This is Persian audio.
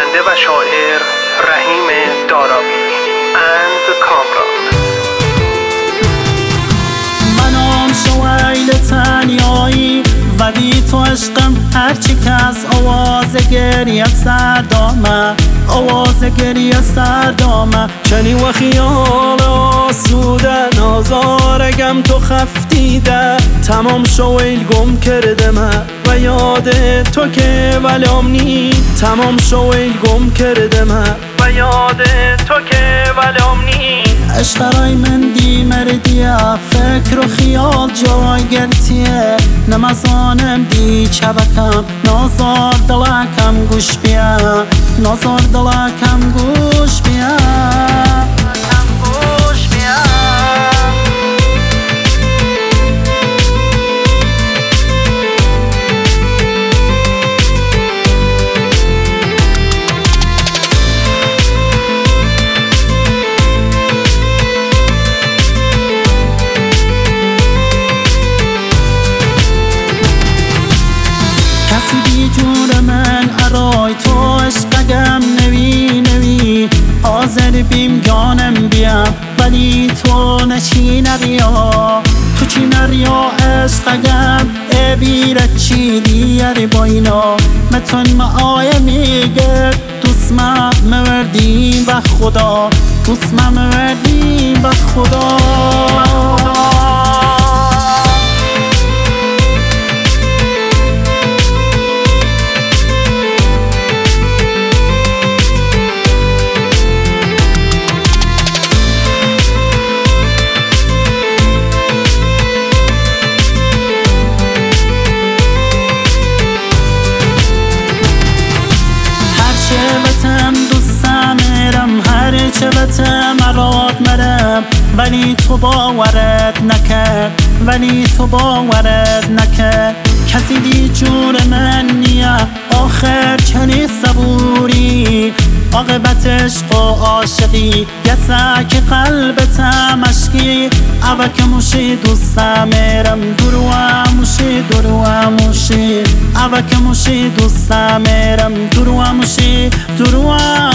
خواننده و شاعر رحیم دارابی اند کامران. منم شویل تنیایی ولی تو عشقم، هرچی که از آواز گریه سردامه، آواز گریه سردامه. کنی و خیال آسوده نازارگم تو خفتیده، تمام شویل گم کرده من و یاد تو که ولام نی، تمام شویل گم کرده من و یاد تو که ولام نی. عشق رای من دی مردیه، فکر و خیال جای گرتیه، نمازانم دی چبکم، نازار دلکم گوش بیا، نازار دلکم گوش بیا. کسی جون من ارای تو عشقگم نوی نوی، آزر بیم جانم بیم ولی تو نچی نریا، تو چی نریا عشقگم بیرت چی دیاری باینا. متون ما آیه میگه دوست ما موردیم و خدا، دوست ما موردیم و خدا. چه بتم مراد مرم ولی تو باورت نکرد، ولی تو باورت نکرد. کسی دی جور من نیه آخر چنی صبوری، عاقبت عشق و عاشقی یسا که قلبتم عشقی. اول که موشی دوستم میرم دروا موشی دروا موشی، اول که موشی دوستم میرم دروا موشی دروا